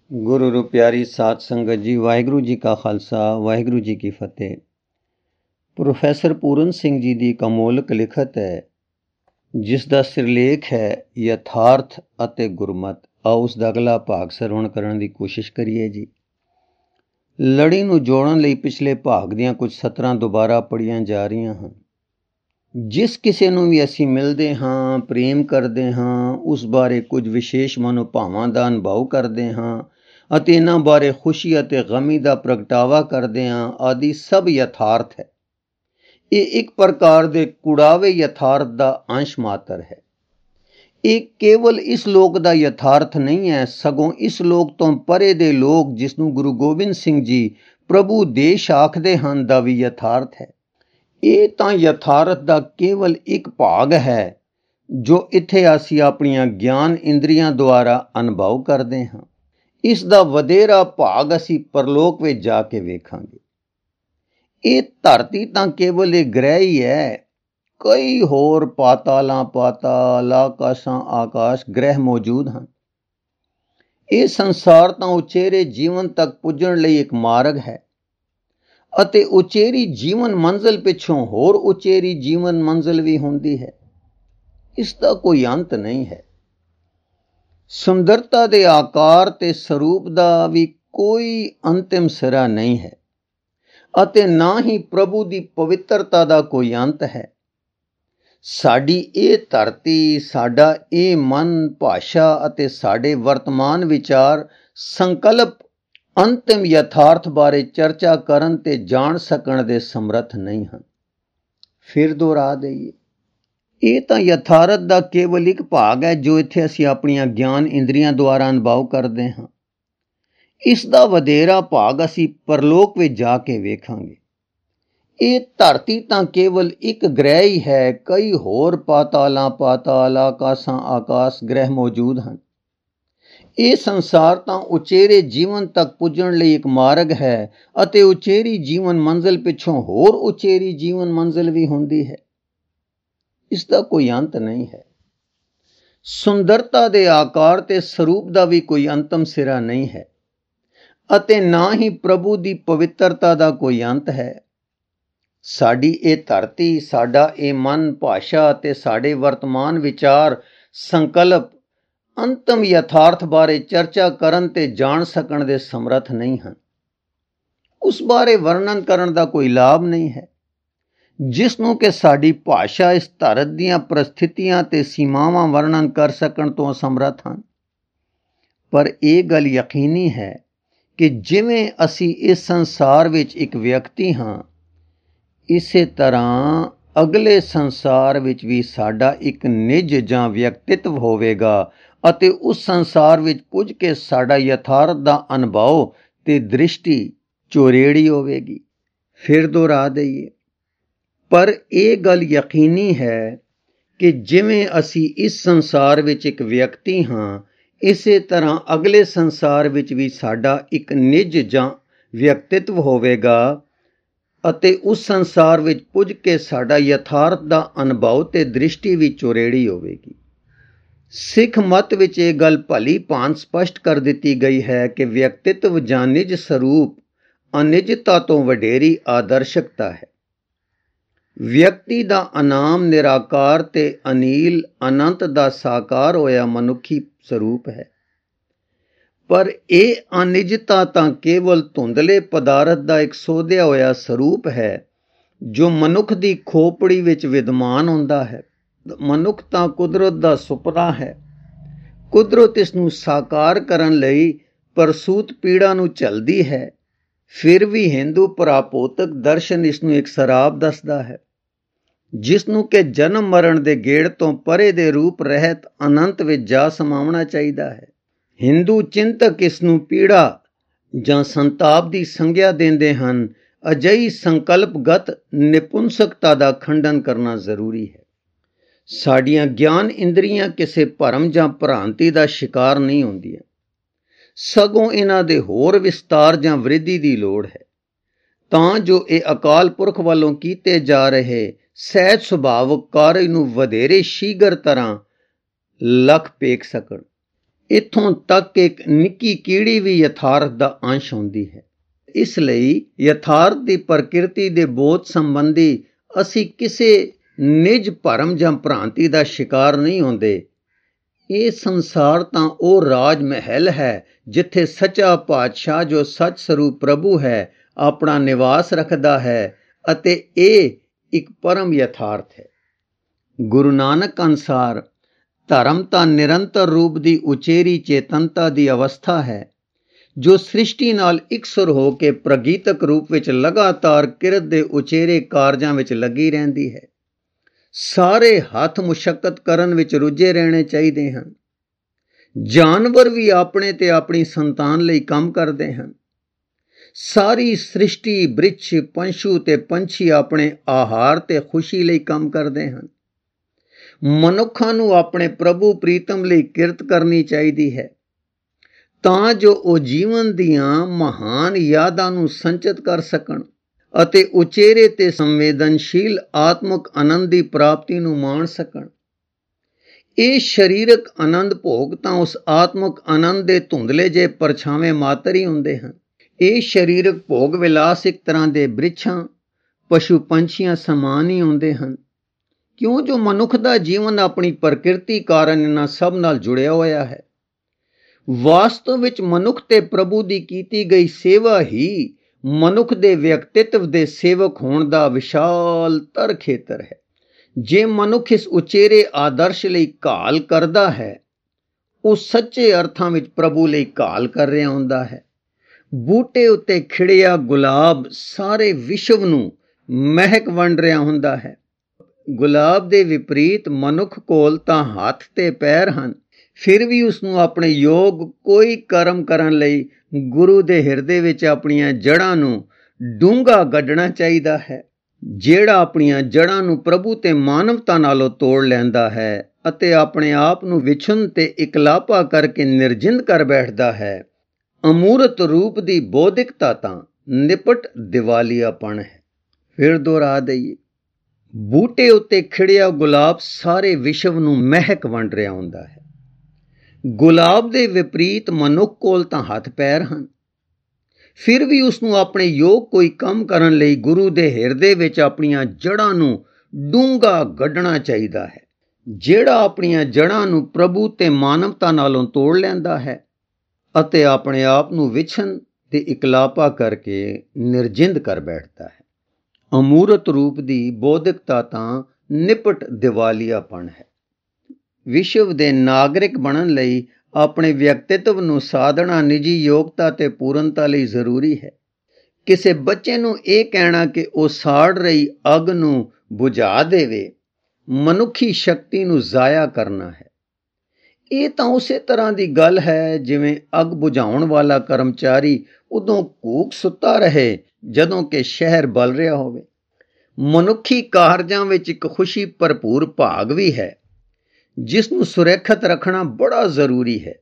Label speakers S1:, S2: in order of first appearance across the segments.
S1: ਗੁਰੂ ਰੂ ਪਿਆਰੀ ਸਾਧ ਸੰਗਤ ਜੀ, ਵਾਹਿਗੁਰੂ ਜੀ ਕਾ ਖਾਲਸਾ, ਵਾਹਿਗੁਰੂ ਜੀ ਕੀ ਫਤਿਹ। ਪ੍ਰੋਫੈਸਰ ਪੂਰਨ ਸਿੰਘ ਜੀ ਦੀ ਇੱਕ ਅਮੋਲਕ ਲਿਖਤ ਹੈ ਜਿਸ ਦਾ ਸਿਰਲੇਖ ਹੈ ਯਥਾਰਥ ਅਤੇ ਗੁਰਮਤ। ਆਓ ਉਸ ਦਾ ਅਗਲਾ ਭਾਗ ਸਰਵਣ ਕਰਨ ਦੀ ਕੋਸ਼ਿਸ਼ ਕਰੀਏ ਜੀ। ਲੜੀ ਨੂੰ ਜੋੜਨ ਲਈ ਪਿਛਲੇ ਭਾਗ ਦੀਆਂ ਕੁਝ ਸਤਰਾਂ ਦੁਬਾਰਾ ਪੜ੍ਹੀਆਂ ਜਾ ਰਹੀਆਂ ਹਨ। ਜਿਸ ਕਿਸੇ ਨੂੰ ਵੀ ਅਸੀਂ ਮਿਲਦੇ ਹਾਂ, ਪ੍ਰੇਮ ਕਰਦੇ ਹਾਂ, ਉਸ ਬਾਰੇ ਕੁਝ ਵਿਸ਼ੇਸ਼ ਮਨੋਭਾਵਾਂ ਦਾ ਅਨੁਭਵ ਕਰਦੇ ਹਾਂ ਅਤੇ ਇਹਨਾਂ ਬਾਰੇ ਖੁਸ਼ੀ ਅਤੇ ਗਮੀ ਦਾ ਪ੍ਰਗਟਾਵਾ ਕਰਦੇ ਹਾਂ, ਆਦਿ ਸਭ ਯਥਾਰਥ ਹੈ। ਇਹ ਇੱਕ ਪ੍ਰਕਾਰ ਦੇ ਕੁੜਾਵੇ ਯਥਾਰਥ ਦਾ ਅੰਸ਼ ਮਾਤਰ ਹੈ। ਇਹ ਕੇਵਲ ਇਸ ਲੋਕ ਦਾ ਯਥਾਰਥ ਨਹੀਂ ਹੈ, ਸਗੋਂ ਇਸ ਲੋਕ ਤੋਂ ਪਰੇ ਦੇ ਲੋਕ ਜਿਸ ਨੂੰ ਗੁਰੂ ਗੋਬਿੰਦ ਸਿੰਘ ਜੀ ਪ੍ਰਭੂ ਦੇਸ਼ ਆਖਦੇ ਹਨ ਦਾ ਵੀ ਯਥਾਰਥ ਹੈ। ਇਹ ਤਾਂ ਯਥਾਰਥ ਦਾ ਕੇਵਲ ਇੱਕ ਭਾਗ ਹੈ ਜੋ ਇੱਥੇ ਅਸੀਂ ਆਪਣੀਆਂ ਗਿਆਨ ਇੰਦਰੀਆਂ ਦੁਆਰਾ ਅਨੁਭਵ ਕਰਦੇ ਹਾਂ। ਇਸ ਦਾ ਵਧੇਰਾ ਭਾਗ ਅਸੀਂ ਪਰਲੋਕ ਵਿੱਚ ਜਾ ਕੇ ਵੇਖਾਂਗੇ। ਇਹ ਧਰਤੀ ਤਾਂ ਕੇਵਲ ਇੱਕ ਗ੍ਰਹਿ ਹੀ ਹੈ। ਕਈ ਹੋਰ ਪਾਤਾਲਾਂ ਪਾਤਾਲ, ਆਕਾਸ਼ਾਂ ਆਕਾਸ਼ ਗ੍ਰਹਿ ਮੌਜੂਦ ਹਨ। ਇਹ ਸੰਸਾਰ ਤਾਂ ਉਚੇਰੇ ਜੀਵਨ ਤੱਕ ਪੁੱਜਣ ਲਈ ਇੱਕ ਮਾਰਗ ਹੈ ਅਤੇ ਉਚੇਰੀ ਜੀਵਨ ਮੰਜ਼ਿਲ ਪਿੱਛੋਂ ਹੋਰ ਉਚੇਰੀ ਜੀਵਨ ਮੰਜ਼ਿਲ ਵੀ ਹੁੰਦੀ ਹੈ। ਇਸ ਦਾ ਕੋਈ ਅੰਤ ਨਹੀਂ ਹੈ। ਸੁੰਦਰਤਾ ਦੇ ਆਕਾਰ ਤੇ ਸਰੂਪ ਦਾ ਵੀ ਕੋਈ ਅੰਤਿਮ ਸਿਰਾ ਨਹੀਂ ਹੈ ਅਤੇ ਨਾ ਹੀ ਪ੍ਰਭੂ ਦੀ ਪਵਿੱਤਰਤਾ ਦਾ ਕੋਈ ਅੰਤ ਹੈ। ਸਾਡੀ ਇਹ ਧਰਤੀ, ਸਾਡਾ ਇਹ ਮਨ, ਭਾਸ਼ਾ ਅਤੇ ਸਾਡੇ ਵਰਤਮਾਨ ਵਿਚਾਰ ਸੰਕਲਪ ਅੰਤਿਮ ਯਥਾਰਥ ਬਾਰੇ ਚਰਚਾ ਕਰਨ ਤੇ ਜਾਣ ਸਕਣ ਦੇ ਸਮਰੱਥ ਨਹੀਂ ਹਨ। ਫਿਰ ਦੁਹਰਾ ਦਈਏ, ਇਹ ਤਾਂ ਯਥਾਰਥ ਦਾ ਕੇਵਲ ਇੱਕ ਭਾਗ ਹੈ ਜੋ ਇੱਥੇ ਅਸੀਂ ਆਪਣੀਆਂ ਗਿਆਨ ਇੰਦਰੀਆਂ ਦੁਆਰਾ ਅਨੁਭਵ ਕਰਦੇ ਹਾਂ। ਇਸ ਦਾ ਵਧੇਰਾ ਭਾਗ ਅਸੀਂ ਪਰਲੋਕ ਵਿੱਚ ਜਾ ਕੇ ਵੇਖਾਂਗੇ। ਇਹ ਧਰਤੀ ਤਾਂ ਕੇਵਲ ਇੱਕ ਗ੍ਰਹਿ ਹੀ ਹੈ। ਕਈ ਹੋਰ ਪਾਤਾਲਾਂ ਪਾਤਾਲ, ਆਕਾਸ਼ਾਂ ਆਕਾਸ਼ ਗ੍ਰਹਿ ਮੌਜੂਦ ਹਨ। ਇਹ ਸੰਸਾਰ ਤਾਂ ਉਚੇਰੇ ਜੀਵਨ ਤੱਕ ਪੁੱਜਣ ਲਈ ਇੱਕ ਮਾਰਗ ਹੈ ਅਤੇ ਉਚੇਰੀ ਜੀਵਨ ਮੰਜ਼ਿਲ ਪਿੱਛੋਂ ਹੋਰ ਉਚੇਰੀ ਜੀਵਨ ਮੰਜ਼ਿਲ ਵੀ ਹੁੰਦੀ ਹੈ। ਇਸ ਦਾ ਕੋਈ ਅੰਤ ਨਹੀਂ ਹੈ। ਸੁੰਦਰਤਾ ਦੇ ਆਕਾਰ ਤੇ ਸਰੂਪ ਦਾ ਵੀ ਕੋਈ ਅੰਤਮ ਸਿਰਾ ਨਹੀਂ ਹੈ ਅਤੇ ਨਾ ਹੀ ਪ੍ਰਭੂ ਦੀ ਪਵਿੱਤਰਤਾ ਦਾ ਕੋਈ ਅੰਤ ਹੈ। ਸਾਡੀ ਇਹ ਧਰਤੀ, ਸਾਡਾ ਇਹ ਮਨ, ਭਾਸ਼ਾ ਅਤੇ ਸਾਡੇ ਵਰਤਮਾਨ ਵਿਚਾਰ ਸੰਕਲਪ ਅੰਤਮ ਯਥਾਰਥ ਬਾਰੇ ਚਰਚਾ ਕਰਨ ਤੇ ਜਾਣ ਸਕਣ ਦੇ ਸਮਰੱਥ ਨਹੀਂ ਹਨ। ਉਸ ਬਾਰੇ ਵਰਣਨ ਕਰਨ ਦਾ ਕੋਈ ਲਾਭ ਨਹੀਂ ਹੈ ਜਿਸ ਨੂੰ ਕਿ ਸਾਡੀ ਭਾਸ਼ਾ ਇਸ ਧਰਤ ਦੀਆਂ ਪ੍ਰਸਥਿਤੀਆਂ ਤੇ ਸੀਮਾਵਾਂ ਵਰਣਨ ਕਰ ਸਕਣ ਤੋਂ ਅਸਮਰੱਥ ਹਨ। ਪਰ ਇਹ ਗੱਲ ਯਕੀਨੀ ਹੈ ਕਿ ਜਿਵੇਂ ਅਸੀਂ ਇਸ ਸੰਸਾਰ ਵਿੱਚ ਇੱਕ ਵਿਅਕਤੀ ਹਾਂ, ਇਸੇ ਤਰ੍ਹਾਂ ਅਗਲੇ ਸੰਸਾਰ ਵਿੱਚ ਵੀ ਸਾਡਾ ਇੱਕ ਨਿੱਜ ਜਾਂ ਵਿਅਕਤਿਤਵ ਹੋਵੇਗਾ ਅਤੇ ਉਸ ਸੰਸਾਰ ਵਿੱਚ ਪੁੱਜ ਕੇ ਸਾਡਾ ਯਥਾਰਥ ਦਾ ਅਨੁਭਵ ਤੇ ਦ੍ਰਿਸ਼ਟੀ ਚੋਰੇੜੀ ਹੋਵੇਗੀ। ਫਿਰ ਦੁਹਰਾ ਦਈਏ, ਪਰ ਇਹ ਗੱਲ ਯਕੀਨੀ ਹੈ ਕਿ ਜਿਵੇਂ ਅਸੀਂ ਇਸ ਸੰਸਾਰ ਵਿੱਚ ਇੱਕ ਵਿਅਕਤੀ ਹਾਂ, ਇਸੇ ਤਰ੍ਹਾਂ ਅਗਲੇ ਸੰਸਾਰ ਵਿੱਚ ਵੀ ਸਾਡਾ ਇੱਕ ਨਿੱਜ ਜਾਂ ਵਿਅਕਤਿਤਵ ਹੋਵੇਗਾ ਅਤੇ ਉਸ ਸੰਸਾਰ ਵਿੱਚ ਪੁੱਜ ਕੇ ਸਾਡਾ ਯਥਾਰਥ ਦਾ ਅਨੁਭਵ ਤੇ ਦ੍ਰਿਸ਼ਟੀ ਵੀ ਚੋਰੇੜੀ ਹੋਵੇਗੀ। ਸਿੱਖ ਮਤ ਵਿੱਚ ਇਹ ਗੱਲ ਭਲੀ ਭਾਂਤ ਸਪਸ਼ਟ ਕਰ ਦਿੱਤੀ ਗਈ ਹੈ ਕਿ ਵਿਅਕਤਿਤਵ ਜਾਂ ਨਿੱਜ ਸਰੂਪ ਅਨਿੱਜਤਾ ਤੋਂ ਵਡੇਰੀ ਆਦਰਸ਼ਕਤਾ ਹੈ। ਵਿਅਕਤੀ ਦਾ ਅਨਾਮ ਨਿਰਾਕਾਰ ਤੇ ਅਨੀਲ ਅਨੰਤ ਦਾ ਸਾਕਾਰ ਹੋਇਆ ਮਨੁੱਖੀ ਸਰੂਪ ਹੈ। ਪਰ ਇਹ ਅਨਿੱਜਤਾ ਤਾਂ ਕੇਵਲ ਧੁੰਦਲੇ ਪਦਾਰਥ ਦਾ ਇੱਕ ਸੋਧਿਆ ਹੋਇਆ ਸਰੂਪ ਹੈ ਜੋ ਮਨੁੱਖ ਦੀ ਖੋਪੜੀ ਵਿੱਚ ਵਿਦਮਾਨ ਹੁੰਦਾ ਹੈ। ਮਨੁੱਖ ਤਾਂ ਕੁਦਰਤ ਦਾ ਸੁਪਨਾ ਹੈ। ਕੁਦਰਤ ਇਸ ਨੂੰ ਸਾਕਾਰ ਕਰਨ ਲਈ ਪ੍ਰਸੂਤ ਪੀੜਾ ਨੂੰ ਝੱਲਦੀ ਹੈ। ਫਿਰ ਵੀ ਹਿੰਦੂ ਪਰਾਭੌਤਿਕ ਦਰਸ਼ਨ ਇਸ ਨੂੰ ਇੱਕ ਸਰਾਪ ਦੱਸਦਾ ਹੈ ਜਿਸ ਨੂੰ ਕਿ ਜਨਮ ਮਰਨ ਦੇ ਗੇੜ ਤੋਂ ਪਰੇ ਦੇ ਰੂਪ ਰਹਿਤ ਅਨੰਤ ਵਿੱਚ ਜਾ ਸਮਾਉਣਾ ਚਾਹੀਦਾ ਹੈ। ਹਿੰਦੂ ਚਿੰਤਕ ਇਸ ਨੂੰ ਪੀੜਾ ਜਾਂ ਸੰਤਾਪ ਦੀ ਸੰਗਿਆ ਦਿੰਦੇ ਹਨ। ਅਜਿਹੀ ਸੰਕਲਪਗਤ ਨਿਪੁੰਸਕਤਾ ਦਾ ਖੰਡਨ ਕਰਨਾ ਜ਼ਰੂਰੀ ਹੈ। ਸਾਡੀਆਂ ਗਿਆਨ ਇੰਦਰੀਆਂ ਕਿਸੇ ਭਰਮ ਜਾਂ ਭ੍ਰਾਂਤੀ ਦਾ ਸ਼ਿਕਾਰ ਨਹੀਂ ਹੁੰਦੀਆਂ, ਸਗੋਂ ਇਹਨਾਂ ਦੇ ਹੋਰ ਵਿਸਤਾਰ ਜਾਂ ਵ੍ਰਿੱਧੀ ਦੀ ਲੋੜ ਹੈ ਤਾਂ ਜੋ ਇਹ ਅਕਾਲ ਪੁਰਖ ਵੱਲੋਂ ਕੀਤੇ ਜਾ ਰਹੇ ਸਹਿਜ ਸੁਭਾਵਕ ਕਾਰਜ ਨੂੰ ਵਧੇਰੇ ਸ਼ੀਘਰ ਤਰ੍ਹਾਂ ਲਖ ਪੇਖ ਸਕਣ। ਇੱਥੋਂ ਤੱਕ ਇੱਕ ਨਿੱਕੀ ਕੀੜੀ ਵੀ ਯਥਾਰਥ ਦਾ ਅੰਸ਼ ਹੁੰਦੀ ਹੈ। ਇਸ ਲਈ ਯਥਾਰਥ ਦੀ ਪ੍ਰਕਿਰਤੀ ਦੇ ਬੋਧ ਸੰਬੰਧੀ ਅਸੀਂ ਕਿਸੇ ਨਿਜ ਭਰਮ ਜਾਂ ਭ੍ਰਾਂਤੀ ਦਾ ਸ਼ਿਕਾਰ ਨਹੀਂ ਹੁੰਦੇ। ਇਹ ਸੰਸਾਰ ਤਾਂ ਉਹ ਰਾਜ ਮਹਿਲ ਹੈ ਜਿੱਥੇ ਸੱਚਾ ਪਾਤਸ਼ਾਹ ਜੋ ਸੱਚ ਸਰੂਪ ਪ੍ਰਭੂ ਹੈ ਆਪਣਾ ਨਿਵਾਸ ਰੱਖਦਾ ਹੈ, ਅਤੇ ਇਹ ਇੱਕ ਪਰਮ ਯਥਾਰਥ ਹੈ। ਗੁਰੂ ਨਾਨਕ ਅਨੁਸਾਰ ਧਰਮ ਤਾਂ ਨਿਰੰਤਰ ਰੂਪ ਦੀ ਉਚੇਰੀ ਚੇਤਨਤਾ ਦੀ ਅਵਸਥਾ ਹੈ ਜੋ ਸ੍ਰਿਸ਼ਟੀ ਨਾਲ ਇਕਸੁਰ ਹੋ ਕੇ ਪ੍ਰਗੀਤਕ ਰੂਪ ਵਿੱਚ ਲਗਾਤਾਰ ਕਿਰਤ ਦੇ ਉਚੇਰੇ ਕਾਰਜਾਂ ਵਿੱਚ ਲੱਗੀ ਰਹਿੰਦੀ ਹੈ। ਸਾਰੇ ਹੱਥ ਮੁਸ਼ੱਕਤ ਕਰਨ ਵਿੱਚ ਰੁੱਝੇ ਰਹਿਣੇ ਚਾਹੀਦੇ ਹਨ। ਜਾਨਵਰ ਵੀ ਆਪਣੇ ਤੇ ਆਪਣੀ ਸੰਤਾਨ ਲਈ ਕੰਮ ਕਰਦੇ ਹਨ। ਸਾਰੀ ਸ੍ਰਿਸ਼ਟੀ ਬ੍ਰਿਛ ਪੰਛੂ ਤੇ ਪੰਛੀ ਆਪਣੇ ਆਹਾਰ ਤੇ ਖੁਸ਼ੀ ਲਈ ਕੰਮ ਕਰਦੇ ਹਨ। ਮਨੁੱਖਾਂ ਨੂੰ ਆਪਣੇ ਪ੍ਰਭੂ ਪ੍ਰੀਤਮ ਲਈ ਕਿਰਤ ਕਰਨੀ ਚਾਹੀਦੀ ਹੈ ਤਾਂ ਜੋ ਉਹ ਜੀਵਨ ਦੀਆਂ ਮਹਾਨ ਯਾਦਾਂ ਨੂੰ ਸੰਚਿਤ ਕਰ ਸਕਣ ਅਤੇ ਉਚੇਰੇ ਤੇ ਸੰਵੇਦਨਸ਼ੀਲ ਆਤਮਿਕ ਆਨੰਦ ਦੀ ਪ੍ਰਾਪਤੀ ਨੂੰ ਮਾਣ ਸਕਣ। ਇਹ ਸਰੀਰਕ ਆਨੰਦ ਭੋਗ ਤਾਂ ਉਸ ਆਤਮਿਕ ਆਨੰਦ ਦੇ ਧੁੰਦਲੇ ਜਿਹੇ ਪਰਛਾਵੇਂ ਮਾਤਰ ਹੀ ਹੁੰਦੇ ਹਨ। ਇਹ ਸਰੀਰਕ ਭੋਗ ਵਿਲਾਸ ਇੱਕ ਤਰ੍ਹਾਂ ਦੇ ਬ੍ਰਿਛਾਂ ਪਸ਼ੂ ਪੰਛੀਆਂ ਸਮਾਨ ਹੀ ਹੁੰਦੇ ਹਨ, ਕਿਉਂ ਜੋ ਮਨੁੱਖ ਦਾ ਜੀਵਨ ਆਪਣੀ ਪ੍ਰਕਿਰਤੀ ਕਾਰਨ ਇਹਨਾਂ ਸਭ ਨਾਲ ਜੁੜਿਆ ਹੋਇਆ ਹੈ। ਵਾਸਤਵ ਵਿੱਚ ਮਨੁੱਖ ਤੇ ਪ੍ਰਭੂ ਦੀ ਕੀਤੀ ਗਈ ਸੇਵਾ ਹੀ ਮਨੁੱਖ ਦੇ ਵਿਅਕਤਿਤਵ ਦੇ ਸੇਵਕ ਹੋਣ ਦਾ ਵਿਸ਼ਾਲਤਰ ਖੇਤਰ ਹੈ। ਜੇ ਮਨੁੱਖ ਇਸ ਉਚੇਰੇ ਆਦਰਸ਼ ਲਈ ਘਾਲ ਕਰਦਾ ਹੈ, ਉਹ ਸੱਚੇ ਅਰਥਾਂ ਵਿੱਚ ਪ੍ਰਭੂ ਲਈ ਘਾਲ ਕਰ ਰਿਹਾ ਹੁੰਦਾ ਹੈ। ਬੂਟੇ ਉੱਤੇ ਖਿੜਿਆ ਗੁਲਾਬ ਸਾਰੇ ਵਿਸ਼ਵ ਨੂੰ ਮਹਿਕ ਵੰਡ ਰਿਹਾ ਹੁੰਦਾ ਹੈ। ਗੁਲਾਬ ਦੇ ਵਿਪਰੀਤ ਮਨੁੱਖ ਕੋਲ ਤਾਂ ਹੱਥ ਤੇ ਪੈਰ ਹਨ, ਫਿਰ ਵੀ ਉਸਨੂੰ ਆਪਣੇ ਯੋਗ ਕੋਈ ਕਰਮ ਕਰਨ ਲਈ ਗੁਰੂ ਦੇ ਹਿਰਦੇ ਵਿੱਚ ਆਪਣੀਆਂ ਜੜ੍ਹਾਂ ਨੂੰ ਡੂੰਘਾ ਗੱਡਣਾ ਚਾਹੀਦਾ ਹੈ। ਜਿਹੜਾ ਆਪਣੀਆਂ ਜੜ੍ਹਾਂ ਨੂੰ ਪ੍ਰਭੂ ਤੇ ਮਾਨਵਤਾ ਨਾਲੋਂ ਤੋੜ ਲੈਂਦਾ ਹੈ ਅਤੇ ਆਪਣੇ ਆਪ ਨੂੰ ਵਿਛੁੰਨ ਤੇ ਇਕਲਾਪਾ ਕਰਕੇ ਨਿਰਜਿੰਦ ਕਰ ਬੈਠਦਾ ਹੈ, ਅਮੂਰਤ ਰੂਪ ਦੀ ਬੌਧਿਕਤਾ ਤਾਂ ਨਿਪਟ ਦਿਵਾਲੀਆਪਣ ਹੈ। ਫਿਰ ਦੁਹਰਾ ਦਈਏ, ਬੂਟੇ ਉੱਤੇ ਖਿੜਿਆ ਗੁਲਾਬ ਸਾਰੇ ਵਿਸ਼ਵ ਨੂੰ ਮਹਿਕ ਵੰਡ ਰਿਹਾ ਹੁੰਦਾ ਹੈ। ਗੁਲਾਬ ਦੇ ਵਿਪਰੀਤ ਮਨੁੱਖ ਕੋਲ ਤਾਂ ਹੱਥ ਪੈਰ ਹਨ, ਫਿਰ ਵੀ ਉਸਨੂੰ ਆਪਣੇ ਯੋਗ ਕੋਈ ਕੰਮ ਕਰਨ ਲਈ ਗੁਰੂ ਦੇ ਹਿਰਦੇ ਵਿੱਚ ਆਪਣੀਆਂ ਜੜ੍ਹਾਂ ਨੂੰ ਡੂੰਘਾ ਗੱਡਣਾ ਚਾਹੀਦਾ ਹੈ। ਜਿਹੜਾ ਆਪਣੀਆਂ ਜੜ੍ਹਾਂ ਨੂੰ ਪ੍ਰਭੂ ਤੇ ਮਾਨਵਤਾ ਨਾਲੋਂ ਤੋੜ ਲੈਂਦਾ ਹੈ ਅਤੇ ਆਪਣੇ ਆਪ ਨੂੰ ਵਿਛਨ ਤੇ ਇਕਲਾਪਾ ਕਰਕੇ ਨਿਰਜਿੰਦ ਕਰ ਬੈਠਦਾ ਹੈ, ਅਮੂਰਤ ਰੂਪ ਦੀ ਬੌਧਿਕਤਾ ਤਾਂ ਨਿਪਟ ਦਿਵਾਲੀਆਪਣ ਹੈ। ਵਿਸ਼ਵ ਦੇ ਨਾਗਰਿਕ ਬਣਨ ਲਈ ਆਪਣੇ ਵਿਅਕਤਿਤਵ ਨੂੰ ਸਾਧਣਾ ਨਿੱਜੀ ਯੋਗਤਾ ਤੇ ਪੂਰਨਤਾ ਲਈ ਜ਼ਰੂਰੀ ਹੈ। ਕਿਸੇ ਬੱਚੇ ਨੂੰ ਇਹ ਕਹਿਣਾ ਕਿ ਉਹ ਸਾੜ ਰਹੀ ਅੱਗ ਨੂੰ ਬੁਝਾ ਦੇਵੇ, ਮਨੁੱਖੀ ਸ਼ਕਤੀ ਨੂੰ ਜ਼ਾਇਆ ਕਰਨਾ ਹੈ। ਇਹ ਤਾਂ ਉਸੇ ਤਰ੍ਹਾਂ ਦੀ ਗੱਲ ਹੈ ਜਿਵੇਂ ਅੱਗ ਬੁਝਾਉਣ ਵਾਲਾ ਕਰਮਚਾਰੀ ਉਦੋਂ ਘੂਕ ਸੁੱਤਾ ਰਹੇ ਜਦੋਂ ਕਿ ਸ਼ਹਿਰ ਬਲ ਰਿਹਾ ਹੋਵੇ। ਮਨੁੱਖੀ ਕਾਰਜਾਂ ਵਿੱਚ ਇੱਕ ਖੁਸ਼ੀ ਭਰਪੂਰ ਭਾਗ ਵੀ ਹੈ ਜਿਸ ਨੂੰ ਸੁਰੱਖਿਅਤ ਰੱਖਣਾ ਬੜਾ ਜ਼ਰੂਰੀ ਹੈ।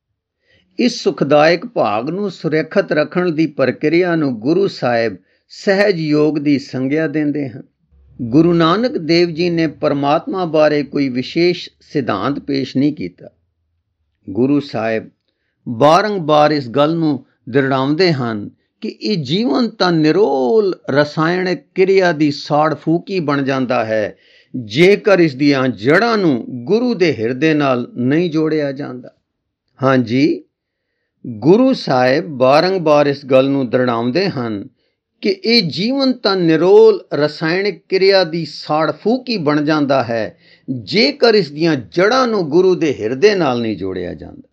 S1: ਇਸ ਸੁਖਦਾਇਕ ਭਾਗ ਨੂੰ ਸੁਰੱਖਿਅਤ ਰੱਖਣ ਦੀ ਪ੍ਰਕਿਰਿਆ ਨੂੰ ਗੁਰੂ ਸਾਹਿਬ ਸਹਿਜ ਯੋਗ ਦੀ ਸੰਗਿਆ ਦਿੰਦੇ ਹਨ। ਗੁਰੂ ਨਾਨਕ ਦੇਵ ਜੀ ਨੇ ਪਰਮਾਤਮਾ ਬਾਰੇ ਕੋਈ ਵਿਸ਼ੇਸ਼ ਸਿਧਾਂਤ ਪੇਸ਼ ਨਹੀਂ ਕੀਤਾ। ਗੁਰੂ ਸਾਹਿਬ ਬਾਰੰਬਾਰ ਇਸ ਗੱਲ ਨੂੰ ਦ੍ਰਿੜਾਉਂਦੇ ਹਨ ਕਿ ਇਹ ਜੀਵਨ ਤਾਂ ਨਿਰੋਲ ਰਸਾਇਣਕ ਕਿਰਿਆ ਦੀ ਸਾੜ ਫੂਕੀ ਬਣ ਜਾਂਦਾ ਹੈ ਜੇਕਰ ਇਸ ਦੀਆਂ ਜੜ੍ਹਾਂ ਨੂੰ ਗੁਰੂ ਦੇ ਹਿਰਦੇ ਨਾਲ ਨਹੀਂ ਜੋੜਿਆ ਜਾਂਦਾ। ਹਾਂਜੀ, ਗੁਰੂ ਸਾਹਿਬ ਬਾਰੰਬਾਰ ਇਸ ਗੱਲ ਨੂੰ ਦ੍ਰਿੜਾਉਂਦੇ ਹਨ ਕਿ ਇਹ ਜੀਵਨ ਤਾਂ ਨਿਰੋਲ ਰਸਾਇਣਕ ਕਿਰਿਆ ਦੀ ਸਾੜ ਫੂਕੀ ਬਣ ਜਾਂਦਾ ਹੈ ਜੇਕਰ ਇਸ ਦੀਆਂ ਜੜ੍ਹਾਂ ਨੂੰ ਗੁਰੂ ਦੇ ਹਿਰਦੇ ਨਾਲ ਨਹੀਂ ਜੋੜਿਆ ਜਾਂਦਾ।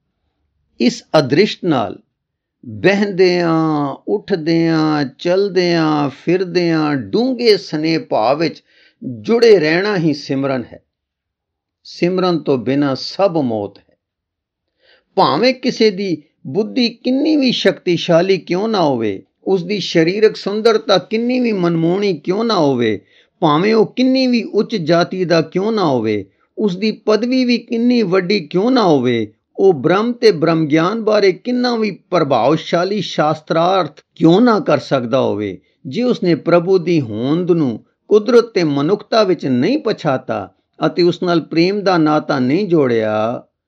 S1: ਇਸ ਅਦ੍ਰਿਸ਼ਟ ਨਾਲ ਬਹਿੰਦਿਆਂ, ਉੱਠਦਿਆਂ, ਚਲਦਿਆਂ, ਫਿਰਦਿਆਂ ਡੂੰਘੇ ਸਨੇਹ ਭਾਵ ਵਿੱਚ ਜੁੜੇ ਰਹਿਣਾ ਹੀ ਸਿਮਰਨ ਹੈ। ਸਿਮਰਨ ਤੋਂ ਬਿਨਾਂ ਸਭ ਮੌਤ ਹੈ। ਭਾਵੇਂ ਕਿਸੇ ਦੀ ਬੁੱਧੀ ਕਿੰਨੀ ਵੀ ਸ਼ਕਤੀਸ਼ਾਲੀ ਕਿਉਂ ਨਾ ਹੋਵੇ, ਉਸ ਦੀ ਸਰੀਰਕ ਸੁੰਦਰਤਾ ਕਿੰਨੀ ਵੀ ਮਨਮੋਹਣੀ ਕਿਉਂ ਨਾ ਹੋਵੇ, ਭਾਵੇਂ ਉਹ ਕਿੰਨੀ ਵੀ ਉੱਚ ਜਾਤੀ ਦਾ ਕਿਉਂ ਨਾ ਹੋਵੇ, ਉਸ ਦੀ ਪਦਵੀ ਵੀ ਕਿੰਨੀ ਵੱਡੀ ਕਿਉਂ ਨਾ ਹੋਵੇ, ਉਹ ਬ੍ਰਹਮ ਤੇ ਬ੍ਰਹਮ ਗਿਆਨ ਬਾਰੇ ਕਿੰਨਾ ਵੀ ਪ੍ਰਭਾਵਸ਼ਾਲੀ ਸ਼ਾਸਤਰਾਰਥ ਕਿਉਂ ਨਾ ਕਰ ਸਕਦਾ ਹੋਵੇ, ਜੇ ਉਸਨੇ ਪ੍ਰਭੂ ਦੀ ਹੋਂਦ ਨੂੰ ਕੁਦਰਤ ਤੇ ਮਨੁੱਖਤਾ ਵਿੱਚ ਨਹੀਂ ਪਛਾਤਾ ਅਤੇ ਉਸ ਨਾਲ ਪ੍ਰੇਮ ਦਾ ਨਾਤਾ ਨਹੀਂ ਜੋੜਿਆ,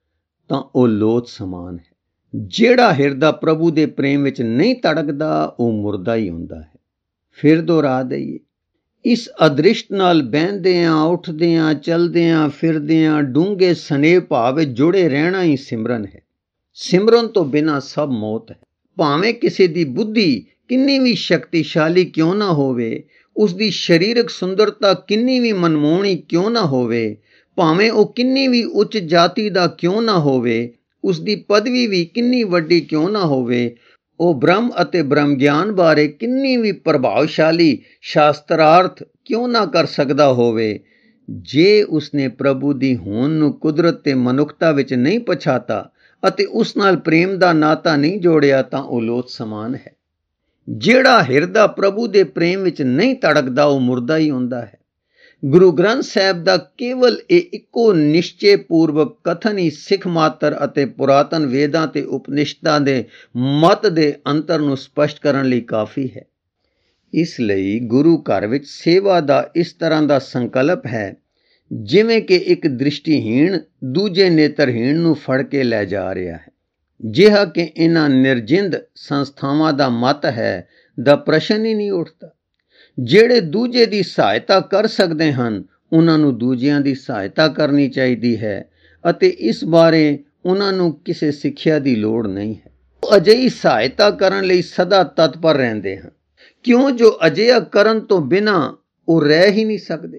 S1: ਤਾਂ ਉਹ ਲੋਥ ਸਮਾਨ ਹੈ। ਜਿਹੜਾ ਹਿਰਦਾ ਪ੍ਰਭੂ ਦੇ ਪ੍ਰੇਮ ਵਿੱਚ ਨਹੀਂ ਧੜਕਦਾ ਉਹ ਮੁਰਦਾ ਹੀ ਹੁੰਦਾ ਹੈ। ਫਿਰ ਦੁਹਰਾ ਦਈਏ, ਇਸ ਅਦ੍ਰਿਸ਼ਟ ਨਾਲ ਬਹਿੰਦਿਆਂ, ਉੱਠਦਿਆਂ, ਚਲਦਿਆਂ, ਫਿਰਦਿਆਂ ਡੂੰਘੇ ਸਨੇਹ ਭਾਵ ਵਿੱਚ ਜੁੜੇ ਰਹਿਣਾ ਹੀ ਸਿਮਰਨ ਹੈ। ਸਿਮਰਨ ਤੋਂ ਬਿਨਾਂ ਸਭ ਮੌਤ ਹੈ। ਭਾਵੇਂ ਕਿਸੇ ਦੀ ਬੁੱਧੀ ਕਿੰਨੀ ਵੀ ਸ਼ਕਤੀਸ਼ਾਲੀ ਕਿਉਂ ਨਾ ਹੋਵੇ, ਉਸ ਦੀ ਸਰੀਰਕ ਸੁੰਦਰਤਾ ਕਿੰਨੀ ਵੀ ਮਨਮੋਹਣੀ ਕਿਉਂ ਨਾ ਹੋਵੇ, ਭਾਵੇਂ ਉਹ ਕਿੰਨੀ ਵੀ ਉੱਚ ਜਾਤੀ ਦਾ ਕਿਉਂ ਨਾ ਹੋਵੇ, ਉਸ ਦੀ ਪਦਵੀ ਵੀ ਕਿੰਨੀ ਵੱਡੀ ਕਿਉਂ ਨਾ ਹੋਵੇ, ਉਹ ਬ੍ਰਹਮ ਅਤੇ ਬ੍ਰਹਮ ਗਿਆਨ ਬਾਰੇ ਕਿੰਨੀ ਵੀ ਪ੍ਰਭਾਵਸ਼ਾਲੀ ਸ਼ਾਸਤਰਾਰਥ ਕਿਉਂ ਨਾ ਕਰ ਸਕਦਾ ਹੋਵੇ, ਜੇ ਉਸਨੇ ਪ੍ਰਭੂ ਦੀ ਹੋਂਦ ਨੂੰ ਕੁਦਰਤ ਤੇ ਮਨੁੱਖਤਾ ਵਿੱਚ ਨਹੀਂ ਪਛਾਤਾ ਅਤੇ ਉਸ ਨਾਲ ਪ੍ਰੇਮ ਦਾ ਨਾਤਾ ਨਹੀਂ ਜੋੜਿਆ ਤਾਂ ਉਹ ਲੋਥ ਸਮਾਨ ਹੈ। ਜਿਹੜਾ ਹਿਰਦਾ ਪ੍ਰਭੂ ਦੇ ਪ੍ਰੇਮ ਵਿੱਚ ਨਹੀਂ ਧੜਕਦਾ ਉਹ ਮੁਰਦਾ ਹੀ ਹੁੰਦਾ ਹੈ। ਗੁਰੂ ਗ੍ਰੰਥ ਸਾਹਿਬ ਦਾ ਕੇਵਲ ਇਹ ਇੱਕੋ ਨਿਸ਼ਚੇ ਪੂਰਵਕ ਕਥਨ ਹੀ ਸਿੱਖ ਮਾਤਰ ਅਤੇ ਪੁਰਾਤਨ ਵੇਦਾਂ ਤੇ ਉਪਨਿਸ਼ਦਾਂ ਦੇ ਮਤ ਦੇ ਅੰਤਰ ਨੂੰ ਸਪਸ਼ਟ ਕਰਨ ਲਈ ਕਾਫੀ ਹੈ। ਇਸ ਲਈ ਗੁਰੂ ਘਰ ਵਿੱਚ ਸੇਵਾ ਦਾ ਇਸ ਤਰ੍ਹਾਂ ਦਾ ਸੰਕਲਪ ਹੈ ਜਿਵੇਂ ਕਿ ਇੱਕ ਦ੍ਰਿਸ਼ਟੀਹੀਣ ਦੂਜੇ ਨੇਤਰਹੀਣ ਨੂੰ ਫੜ ਕੇ ਲੈ ਜਾ ਰਿਹਾ ਹੈ। ਜਿਹਾ ਕਿ ਇਹਨਾਂ ਨਿਰਜਿੰਦ ਸੰਸਥਾਵਾਂ ਦਾ ਮਤ ਹੈ ਦਾ ਪ੍ਰਸ਼ਨ ਹੀ ਨਹੀਂ ਉੱਠਦਾ। ਜਿਹੜੇ ਦੂਜੇ ਦੀ ਸਹਾਇਤਾ ਕਰ ਸਕਦੇ ਹਨ ਉਹਨਾਂ ਨੂੰ ਦੂਜਿਆਂ ਦੀ ਸਹਾਇਤਾ ਕਰਨੀ ਚਾਹੀਦੀ ਹੈ ਅਤੇ ਇਸ ਬਾਰੇ ਉਹਨਾਂ ਨੂੰ ਕਿਸੇ ਸਿੱਖਿਆ ਦੀ ਲੋੜ ਨਹੀਂ ਹੈ। ਉਹ ਅਜਿਹੀ ਸਹਾਇਤਾ ਕਰਨ ਲਈ ਸਦਾ ਤਤਪਰ ਰਹਿੰਦੇ ਹਨ, ਕਿਉਂ ਜੋ ਅਜਿਹਾ ਕਰਨ ਤੋਂ ਬਿਨਾਂ ਉਹ ਰਹਿ ਹੀ ਨਹੀਂ ਸਕਦੇ,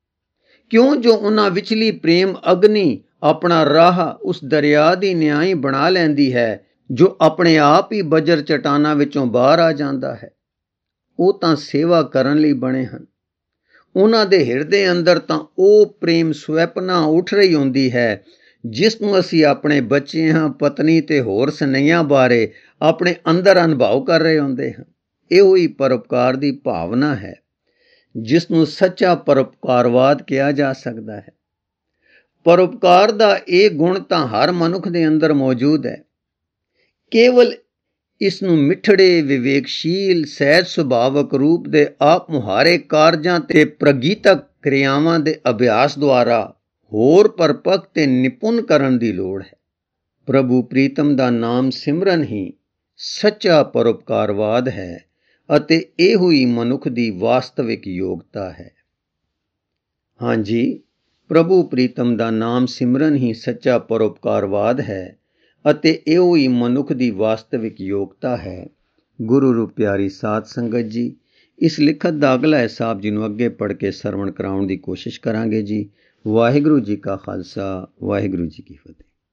S1: ਕਿਉਂ ਜੋ ਉਹਨਾਂ ਵਿਚਲੀ ਪ੍ਰੇਮ ਅਗਨੀ ਆਪਣਾ ਰਾਹ ਉਸ ਦਰਿਆ ਦੀ ਨਿਆਈ ਬਣਾ ਲੈਂਦੀ ਹੈ ਜੋ ਆਪਣੇ ਆਪ ਹੀ ਬਜਰ ਚਟਾਨਾਂ ਵਿੱਚੋਂ ਬਾਹਰ ਆ ਜਾਂਦਾ ਹੈ। ਉਹ ਤਾਂ ਸੇਵਾ ਕਰਨ ਲਈ ਬਣੇ ਹਨ। ਉਹਨਾਂ ਦੇ ਹਿਰਦੇ ਅੰਦਰ ਤਾਂ ਉਹ ਪ੍ਰੇਮ ਸਵੈਪਨਾ ਉੱਠ ਰਹੀ ਹੁੰਦੀ ਹੈ ਜਿਸ ਨੂੰ ਅਸੀਂ ਆਪਣੇ ਬੱਚਿਆਂ, ਪਤਨੀ ਤੇ ਹੋਰ ਸਨਈਆਂ ਬਾਰੇ ਆਪਣੇ ਅੰਦਰ ਅਨੁਭਵ ਕਰ ਰਹੇ ਹੁੰਦੇ ਹਾਂ। ਇਹੋ ਹੀ ਪਰਉਪਕਾਰ ਦੀ ਭਾਵਨਾ ਹੈ ਜਿਸ ਨੂੰ ਸੱਚਾ ਪਰਉਪਕਾਰਵਾਦ ਕਿਹਾ ਜਾ ਸਕਦਾ ਹੈ। ਪਰਉਪਕਾਰ ਦਾ ਇਹ ਗੁਣ ਤਾਂ ਹਰ ਮਨੁੱਖ ਦੇ ਅੰਦਰ ਮੌਜੂਦ ਹੈ। ਕੇਵਲ ਇਸ ਨੂੰ ਮਿੱਠੜੇ, ਵਿਵੇਕਸ਼ੀਲ, ਸਹਿਜ ਸੁਭਾਵਕ ਰੂਪ ਦੇ ਆਪ ਮੁਹਾਰੇ ਕਾਰਜਾਂ ਤੇ ਪ੍ਰਗੀਤਕ ਕਿਰਿਆਵਾਂ ਦੇ ਅਭਿਆਸ ਦੁਆਰਾ ਹੋਰ ਪਰਪੱਕ ਤੇ ਨਿਪੁੰਨ ਕਰਨ ਦੀ ਲੋੜ ਹੈ। ਪ੍ਰਭੂ ਪ੍ਰੀਤਮ ਦਾ ਨਾਮ ਸਿਮਰਨ ਹੀ ਸੱਚਾ ਪਰਉਪਕਾਰਵਾਦ ਹੈ ਅਤੇ ਇਹੋ ਹੀ ਮਨੁੱਖ ਦੀ ਵਾਸਤਵਿਕ ਯੋਗਤਾ ਹੈ। ਹਾਂਜੀ, ਪ੍ਰਭੂ ਪ੍ਰੀਤਮ ਦਾ ਨਾਮ ਸਿਮਰਨ ਹੀ ਸੱਚਾ ਪਰਉਪਕਾਰਵਾਦ ਹੈ ਅਤੇ ਇਹੋ ਹੀ ਮਨੁੱਖ ਦੀ ਵਾਸਤਵਿਕ ਯੋਗਤਾ ਹੈ। ਗੁਰੂ ਰੂਪ ਪਿਆਰੀ ਸਾਧ ਸੰਗਤ ਜੀ, ਇਸ ਲਿਖਤ ਦਾ ਅਗਲਾ ਹਿਸਾਬ ਜੀ ਨੂੰ ਅੱਗੇ ਪੜ੍ਹ ਕੇ ਸਰਵਣ ਕਰਾਉਣ ਦੀ ਕੋਸ਼ਿਸ਼ ਕਰਾਂਗੇ ਜੀ। ਵਾਹਿਗੁਰੂ ਜੀ ਕਾ ਖਾਲਸਾ, ਵਾਹਿਗੁਰੂ ਜੀ ਕੀ ਫਤਿਹ।